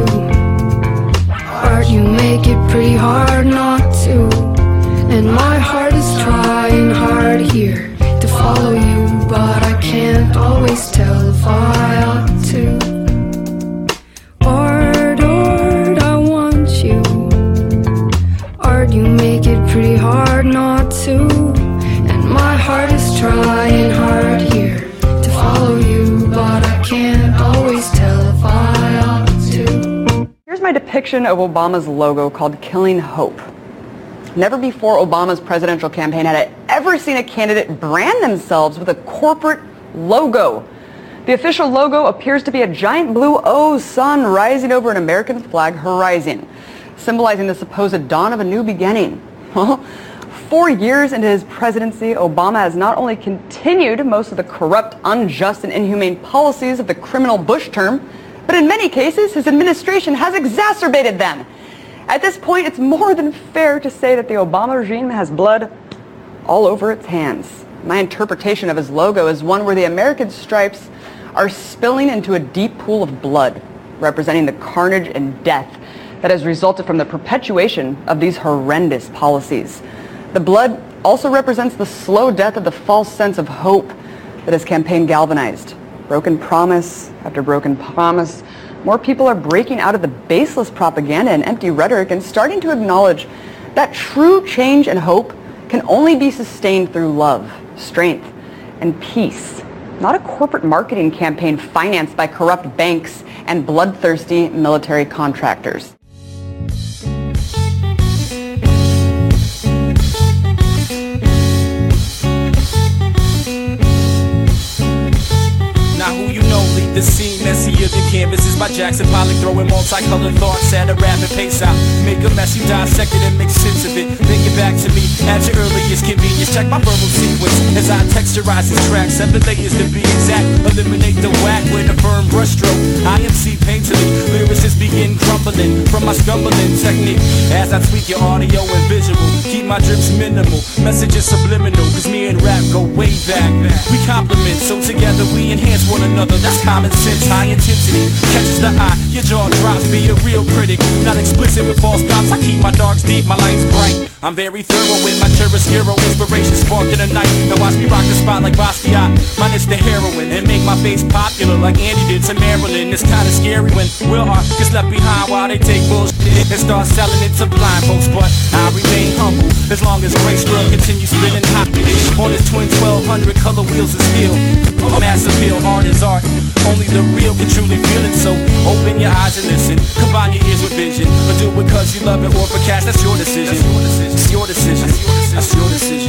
Art, you make it pretty hard not to. And my heart is trying hard here to follow you, but I can't always tell if I ought to. Art, art, I want you. Art, you make it pretty hard not to. And my heart is trying hard here to follow you, but I can't always tell if I ought to. Here's my depiction of Obama's logo called Killing Hope. Never before Obama's presidential campaign had I ever seen a candidate brand themselves with a corporate logo. The official logo appears to be a giant blue O sun rising over an American flag horizon, symbolizing the supposed dawn of a new beginning. Well, four years into his presidency, Obama has not only continued most of the corrupt, unjust, and inhumane policies of the criminal Bush term, but in many cases, his administration has exacerbated them. At this point, it's more than fair to say that the Obama regime has blood all over its hands. My interpretation of his logo is one where the American stripes are spilling into a deep pool of blood, representing the carnage and death that has resulted from the perpetuation of these horrendous policies. The blood also represents the slow death of the false sense of hope that his campaign galvanized. Broken promise after broken promise. More people are breaking out of the baseless propaganda and empty rhetoric and starting to acknowledge that true change and hope can only be sustained through love, strength, and peace, not a corporate marketing campaign financed by corrupt banks and bloodthirsty military contractors. The scene messier than canvases by Jackson Pollock, throwing multicolored thoughts at a rapid pace out. Make a mess, you dissect it and make sense of it. Then get back to me at your earliest convenience. Check my verbal sequence as I texturize these tracks. Seven layers to be exact. Eliminate the whack with a firm brushstroke. I M C painterly, lyricists begin crumbling from my stumbling technique. As I tweak your audio and visual, keep my drips minimal, messages subliminal. Cause me and rap go way back. We complement, so together we enhance one another. That's common sense, high intensity, catches the eye, your jaw jaw drops, be a real critic. Not explicit with false props, I keep my darks deep, my lights bright. I'm very thorough with my chiaroscuro, inspiration sparked in the night. Now watch me rock the spot like Basquiat, minus the heroin, and make my face popular like Andy did to Marilyn. It's kinda scary when Will Hart gets left behind while they take bullshit and start selling it to blind folks. But I remain humble as long as Grace World continues spinning hot on his twin twelve hundred color wheels of steel. Mass appeal, art is art. Only the real can truly feel it. So open your eyes and listen. Combine your ears with vision. But do it cause you love it or for cash. That's your decision. It's your decision. That's your decision.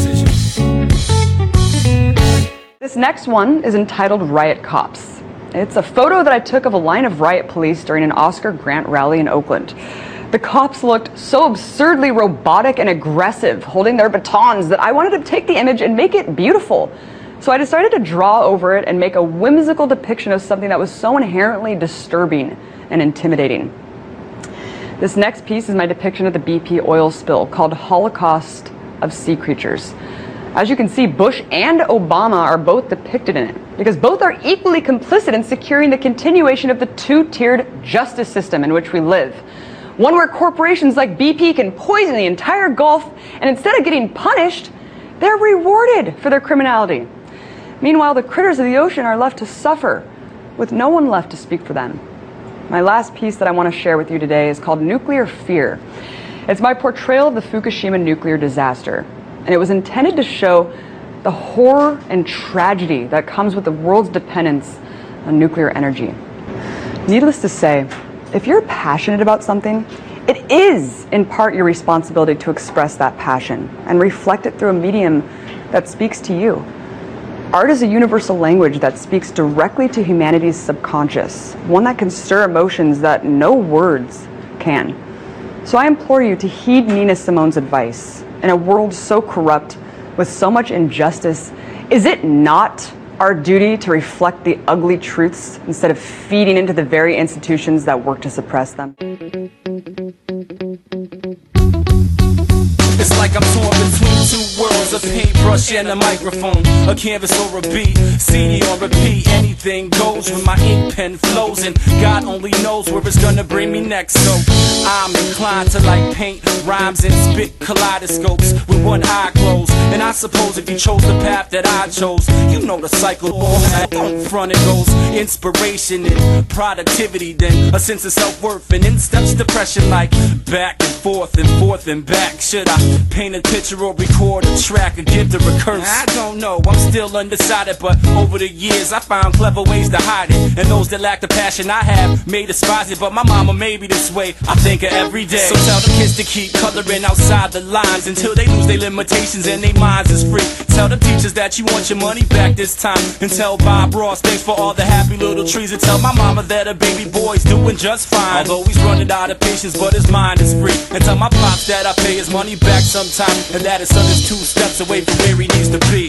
This next one is entitled Riot Cops. It's a photo that I took of a line of riot police during an Oscar Grant rally in Oakland. The cops looked so absurdly robotic and aggressive, holding their batons, that I wanted to take the image and make it beautiful. So I decided to draw over it and make a whimsical depiction of something that was so inherently disturbing and intimidating. This next piece is my depiction of the B P oil spill, called Holocaust of Sea Creatures. As you can see, Bush and Obama are both depicted in it, because both are equally complicit in securing the continuation of the two-tiered justice system in which we live. One where corporations like B P can poison the entire Gulf, and instead of getting punished, they're rewarded for their criminality. Meanwhile, the critters of the ocean are left to suffer, with no one left to speak for them. My last piece that I want to share with you today is called Nuclear Fear. It's my portrayal of the Fukushima nuclear disaster, and it was intended to show the horror and tragedy that comes with the world's dependence on nuclear energy. Needless to say, if you're passionate about something, it is in part your responsibility to express that passion and reflect it through a medium that speaks to you. Art is a universal language that speaks directly to humanity's subconscious, one that can stir emotions that no words can. So I implore you to heed Nina Simone's advice. In a world so corrupt, with so much injustice, is it not our duty to reflect the ugly truths instead of feeding into the very institutions that work to suppress them? It's like I'm torn between two worlds, a paintbrush and a microphone, a canvas or a beat, C D or repeat. Anything goes when my ink pen flows, and God only knows where it's gonna bring me next. So I'm inclined to like paint rhymes and spit kaleidoscopes with one eye closed. And I suppose if you chose the path that I chose, you know the cycle. On front it goes inspiration and productivity, then a sense of self-worth, and in steps depression, like back and forth and forth and back. Should I paint a picture or record a track, a gift or a curse? I don't know, I'm still undecided, but over the years I found clever ways to hide it, and those that lack the passion I have may despise it. But my mama made me this way, I think her every day. So tell the kids to keep coloring outside the lines until they lose their limitations and their minds is free. Tell the teachers that you want your money back this time, and tell Bob Ross thanks for all the happy little trees, and tell my mama that her baby boy's doing just fine, although he's running out of patience but his mind is free. And tell my pops that I pay his money back sometime, and that his son is two steps away from where he needs to be.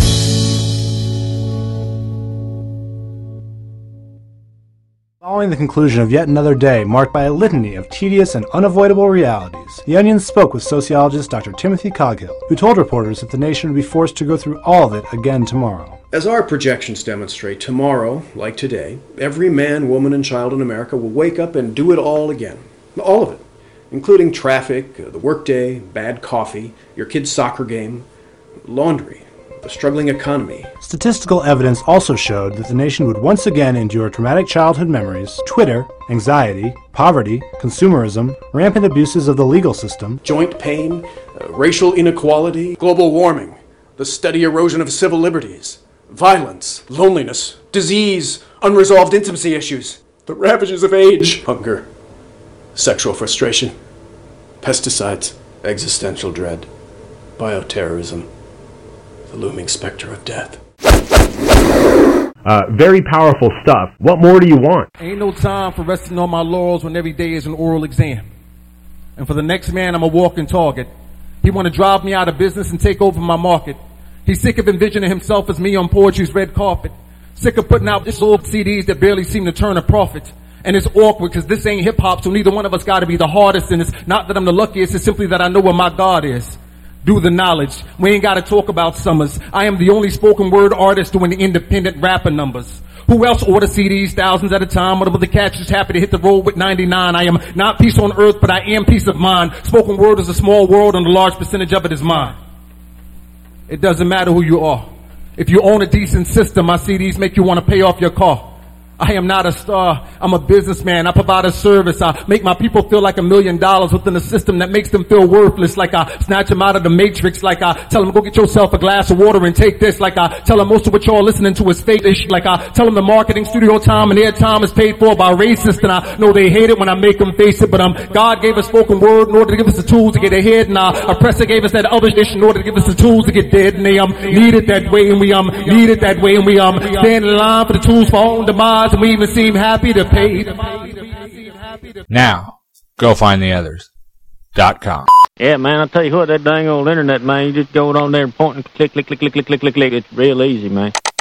Following the conclusion of yet another day marked by a litany of tedious and unavoidable realities, The Onion spoke with sociologist Doctor Timothy Coghill, who told reporters that the nation would be forced to go through all of it again tomorrow. As our projections demonstrate, tomorrow, like today, every man, woman, and child in America will wake up and do it all again. All of it, including traffic, the workday, bad coffee, your kid's soccer game, laundry, the struggling economy. Statistical evidence also showed that the nation would once again endure traumatic childhood memories, Twitter, anxiety, poverty, consumerism, rampant abuses of the legal system, joint pain, uh, racial inequality, global warming, the steady erosion of civil liberties, violence, loneliness, disease, unresolved intimacy issues, the ravages of age, hunger, sexual frustration, pesticides, existential dread, bioterrorism, the looming specter of death. Uh, very powerful stuff. What more do you want? Ain't no time for resting on my laurels when every day is an oral exam. And for the next man, I'm a walking target. He want to drive me out of business and take over my market. He's sick of envisioning himself as me on poetry's red carpet. Sick of putting out this old C Ds that barely seem to turn a profit. And it's awkward because this ain't hip-hop, so neither one of us got to be the hardest. And it's not that I'm the luckiest, it's simply that I know where my God is. Do the knowledge. We ain't got to talk about summers. I am the only spoken word artist doing the independent rapper numbers. Who else order C Ds thousands at a time? What about the catch just happy to hit the road with ninety-nine? I am not peace on earth, but I am peace of mind. Spoken word is a small world and a large percentage of it is mine. It doesn't matter who you are. If you own a decent system, my C Ds make you want to pay off your car. I am not a star. I'm a businessman. I provide a service. I make my people feel like a million dollars within a system that makes them feel worthless. Like I snatch them out of the matrix. Like I tell them, go get yourself a glass of water and take this. Like I tell them most of what y'all listening to is fake. Like I tell them the marketing studio time and their time is paid for by racists. And I know they hate it when I make them face it. But um, God gave us spoken word in order to give us the tools to get ahead. And our oppressor gave us that other dish in order to give us the tools to get dead. And they um need it that way. And we um need it that way. And we um stand in line for the tools for our own demise. And we even seem happy to pay. Now, go find the others. Dot com. Yeah, man, I'll tell you what, that dang old internet, man, you just go on there and point and click, click, click, click, click, click, click, click. It's real easy, man.